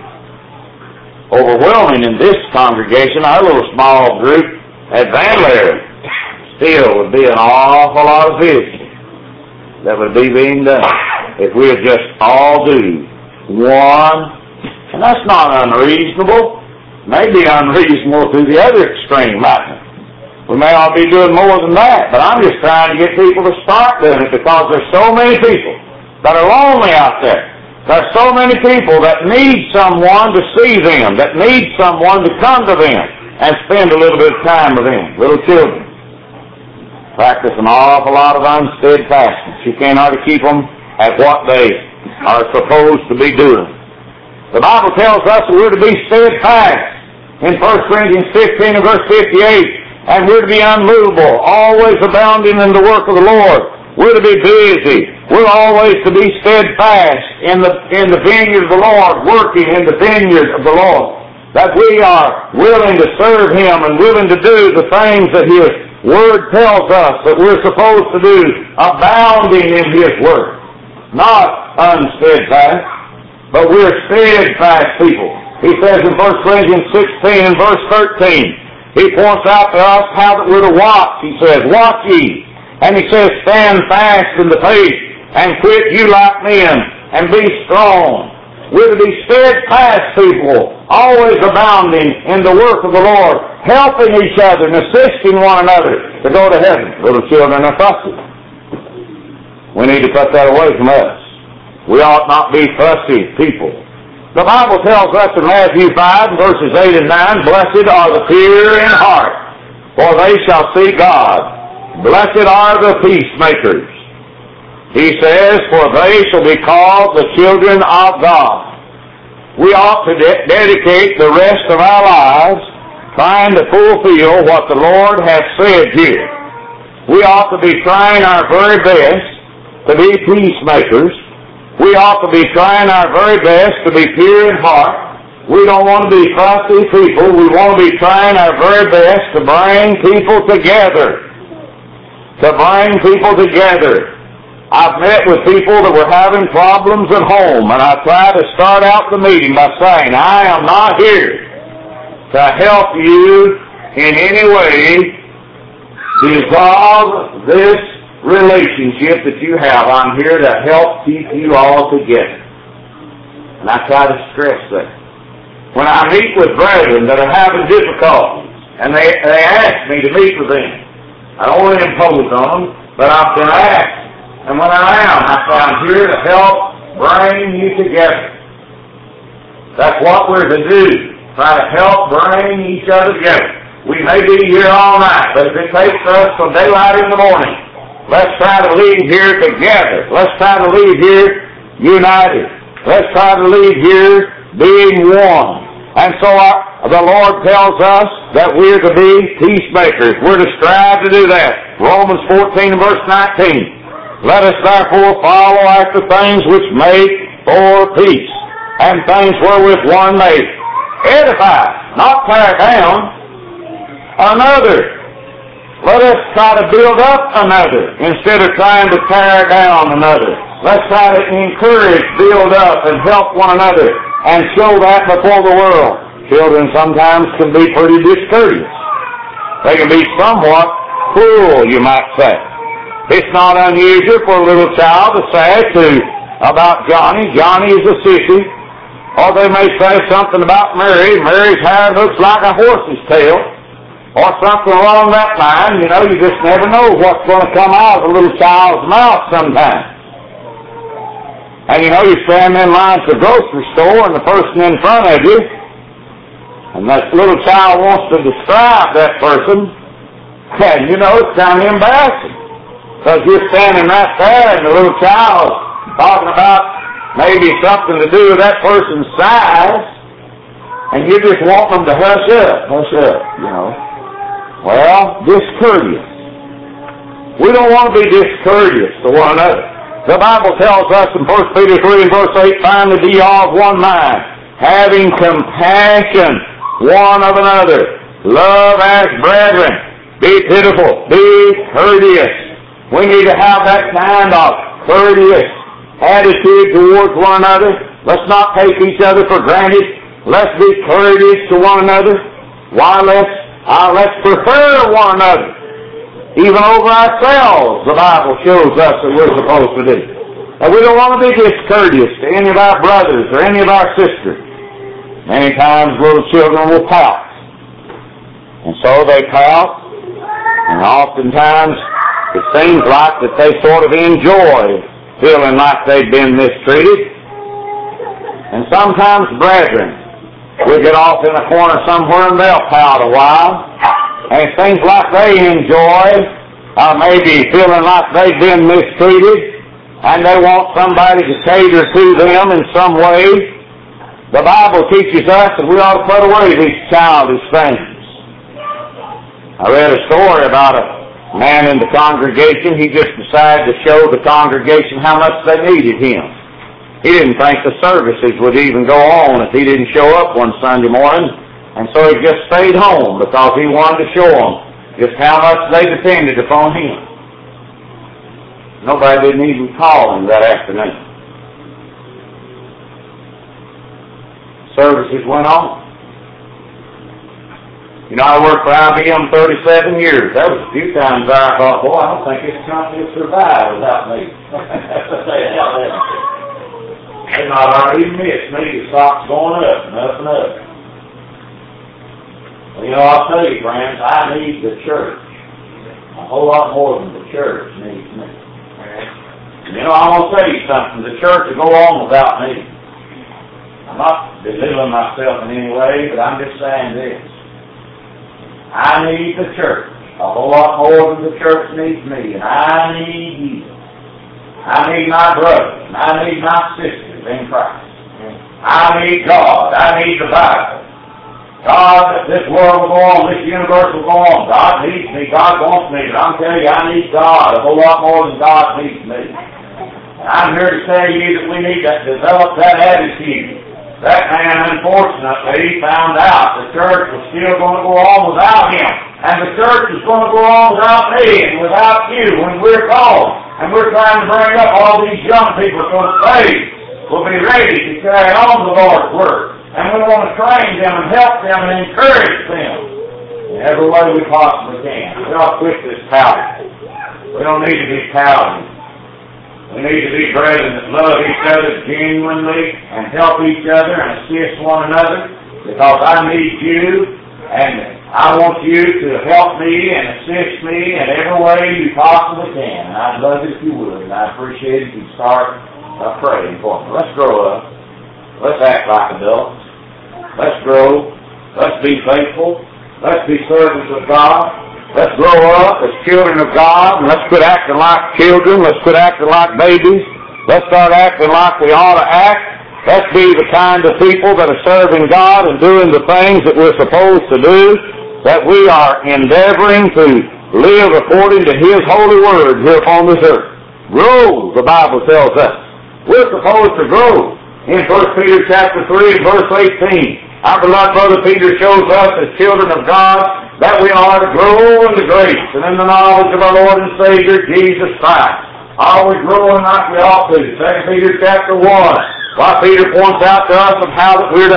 Overwhelming in this congregation, our little small group at Van Laird, still would be an awful lot of visiting that would be being done if we would just all do one. And that's not unreasonable. Maybe unreasonable to the other extreme, mightn't it? We may all be doing more than that, but I'm just trying to get people to start doing it because there's so many people that are lonely out there. There's so many people that need someone to see them, that need someone to come to them and spend a little bit of time with them, little children. Practice an awful lot of unsteadfastness. You can't hardly keep them at what they are supposed to be doing. The Bible tells us that we're to be steadfast in 1 Corinthians 15 and verse 58, and we're to be unmovable, always abounding in the work of the Lord. We're to be busy. We're always to be steadfast in the vineyard of the Lord, working in the vineyard of the Lord. That we are willing to serve Him and willing to do the things that His Word tells us that we're supposed to do, abounding in His Word. Not unsteadfast, but we're steadfast people. He says in 1 Corinthians 16 and verse 13, He points out to us how that we're to watch. He says, watch ye. And He says, stand fast in the faith, and quit you like men, and be strong. We're to be steadfast people, always abounding in the work of the Lord, helping each other and assisting one another to go to heaven. Little children are fussy. We need to put that away from us. We ought not be fussy people. The Bible tells us in Matthew 5, verses 8 and 9, Blessed are the pure in heart, for they shall see God. Blessed are the peacemakers. He says, for they shall be called the children of God. We ought to dedicate the rest of our lives trying to fulfill what the Lord has said here. We ought to be trying our very best to be peacemakers. We ought to be trying our very best to be pure in heart. We don't want to be fussy people. We want to be trying our very best to bring people together. To bring people together. I've met with people that were having problems at home, and I try to start out the meeting by saying, I am not here to help you in any way dissolve this relationship that you have. I'm here to help keep you all together. And I try to stress that. When I meet with brethren that are having difficulties, and they ask me to meet with them, I don't want to impose on them, but I've been asked. And when I am, I say, I'm here to help bring you together. That's what we're to do. Try to help bring each other together. We may be here all night, but if it takes us from daylight in the morning, let's try to leave here together. Let's try to leave here united. Let's try to leave here being one. And so the Lord tells us that we're to be peacemakers. We're to strive to do that. Romans 14 and verse 19. Let us therefore follow after things which make for peace, and things wherewith one may edify, not tear down, another. Let us try to build up another instead of trying to tear down another. Let's try to encourage, build up, and help one another and show that before the world. Children sometimes can be pretty discourteous. They can be somewhat cruel, you might say. It's not unusual for a little child to say about Johnny is a sissy. Or they may say something about Mary's hair looks like a horse's tail. Or something along that line. You know, you just never know what's going to come out of a little child's mouth sometimes. And you know, you stand in line at the grocery store and the person in front of you, and that little child wants to describe that person, and you know, it's kind of embarrassing. Because you're standing right there and the little child's talking about maybe something to do with that person's size, and you just want them to hush up, you know. Well, discourteous. We don't want to be discourteous to one another. The Bible tells us in 1 Peter 3 and verse 8, finally be all of one mind, having compassion one of another, love as brethren, be pitiful, be courteous. We need to have that kind of courteous attitude towards one another. Let's not take each other for granted. Let's be courteous to one another. Why, let's prefer one another. Even over ourselves, the Bible shows us that we're supposed to do. And we don't want to be discourteous to any of our brothers or any of our sisters. Many times little children will pout. And so they pout, and oftentimes it seems like that they sort of enjoy feeling like they've been mistreated. And sometimes brethren will get off in a corner somewhere and they'll pout a while. And it seems like they enjoy maybe feeling like they've been mistreated and they want somebody to cater to them in some way. The Bible teaches us that we ought to put away these childish things. I read a story about a man in the congregation. He just decided to show the congregation how much they needed him. He didn't think the services would even go on if he didn't show up one Sunday morning, and so he just stayed home because he wanted to show them just how much they depended upon him. Nobody didn't even call him that afternoon. Services went on. You know, I worked for IBM 37 years. There was a few times I thought, boy, I don't think this company will survive without me. They not already missed me. The stock's going up and up and up. Well, you know, I'll tell you, friends, I need the church. A whole lot more than the church needs me. You know, I want to tell you something. The church will go on without me. I'm not belittling myself in any way, but I'm just saying this. I need the church a whole lot more than the church needs me, and I need you. I need my brothers, and I need my sisters in Christ. I need God. I need the Bible. God, this world will go on, this universe will go on. God needs me. God wants me. But I'm telling you, I need God a whole lot more than God needs me. And I'm here to tell you that we need to develop that attitude. That man, unfortunately, found out the church was still going to go on without him. And the church is going to go on without me and without you when we're called. And we're trying to bring up all these young people so that they will be ready to carry on the Lord's Word. And we want to train them and help them and encourage them in every way we possibly can. We don't quit this pouting. We don't need to be pouting. We need to be brethren that love each other genuinely and help each other and assist one another, because I need you and I want you to help me and assist me in every way you possibly can. And I'd love it if you would, and I'd appreciate it if you'd start praying for me. Let's grow up. Let's act like adults. Let's grow. Let's be faithful. Let's be servants of God. Let's grow up as children of God, and let's quit acting like children. Let's quit acting like babies. Let's start acting like we ought to act. Let's be the kind of people that are serving God and doing the things that we're supposed to do, that we are endeavoring to live according to His holy word here upon this earth. Grow, the Bible tells us. We're supposed to grow. In 1 Peter chapter 3 and verse 18, our beloved brother Peter shows us as children of God that we are to grow in the grace and in the knowledge of our Lord and Savior, Jesus Christ. Are we growing like we ought to? 2 Peter chapter 1. Why Peter points out to us of how that we're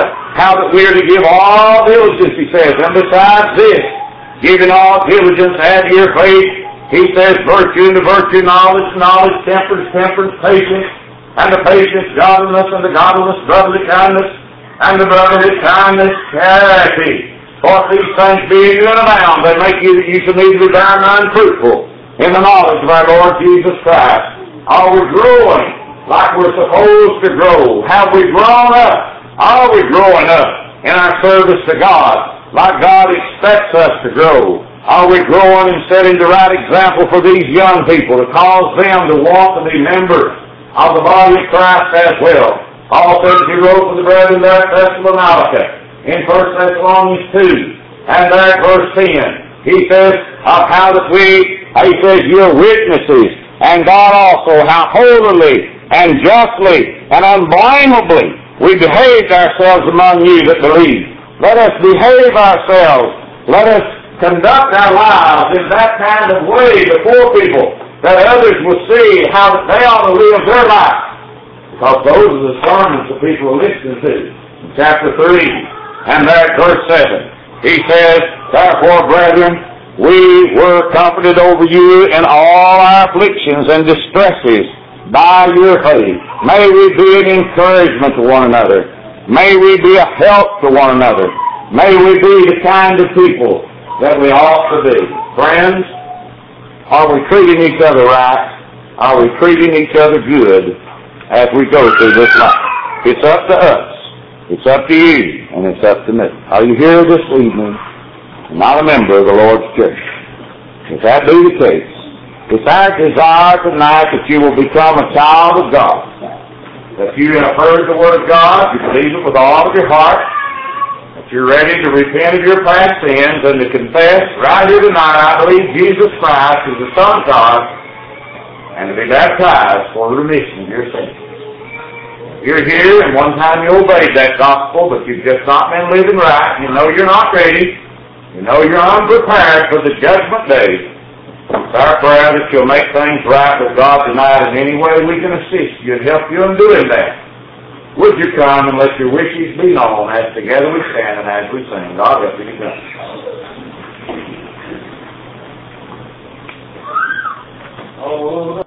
to give all diligence, he says. And besides this, giving all diligence, add to your faith, he says, virtue, and the virtue, knowledge, temperance, patience, and the patience, godliness, and the godliness, brotherly kindness, and the brotherly kindness, charity. For if these things be in you and abound, they make you that you shall need to be barren and fruitful in the knowledge of our Lord Jesus Christ. Are we growing like we're supposed to grow? Have we grown up? Are we growing up in our service to God like God expects us to grow? Are we growing and setting the right example for these young people to cause them to want to be members of the body of Christ as well? Paul said he wrote to the brethren there at Thessalonica in 1 Thessalonians 2 and there at verse 10. He says of how that he says, you're witnesses, and God also, how holily and justly and unblameably we behaved ourselves among you that believe. Let us behave ourselves. Let us conduct our lives in that kind of way before people, that others will see how that they ought to live their life. Because those are the sermons that people are listening to. In chapter 3, and there at verse 7, he says, therefore, brethren, we were comforted over you in all our afflictions and distresses by your faith. May we be an encouragement to one another. May we be a help to one another. May we be the kind of people that we ought to be. Friends, are we treating each other right? Are we treating each other good as we go through this life? It's up to us. It's up to you, and it's up to me. Are you here this evening and not a member of the Lord's church? If that be the case, it's our desire tonight that you will become a child of God. That you have heard the Word of God, you believe it with all of your heart, that you're ready to repent of your past sins and to confess right here tonight, I believe Jesus Christ is the Son of God, and to be baptized for the remission of your sins. You're here, and one time you obeyed that gospel, but you've just not been living right. You know you're not ready. You know you're unprepared for the judgment day. It's our prayer that you'll make things right with God tonight in any way we can assist you and help you in doing that. Would you come and let your wishes be known as together we stand and as we sing? God help you to come.